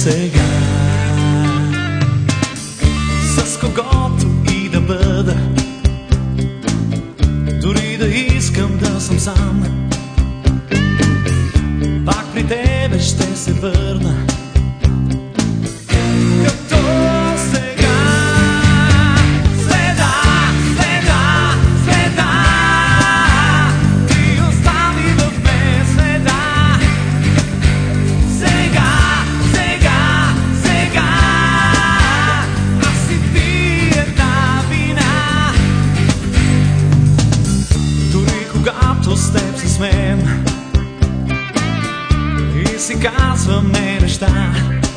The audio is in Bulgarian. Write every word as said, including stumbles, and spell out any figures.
сега. С когото и да бъда, дори да искам да съм сам, пак при тебе ще се върна. Като сега. Следа, следа, следа, ти остави в мен следа. Сега, сега, сега, аз си ти една вина. Дори когато с теб се смеем и си казваме неща,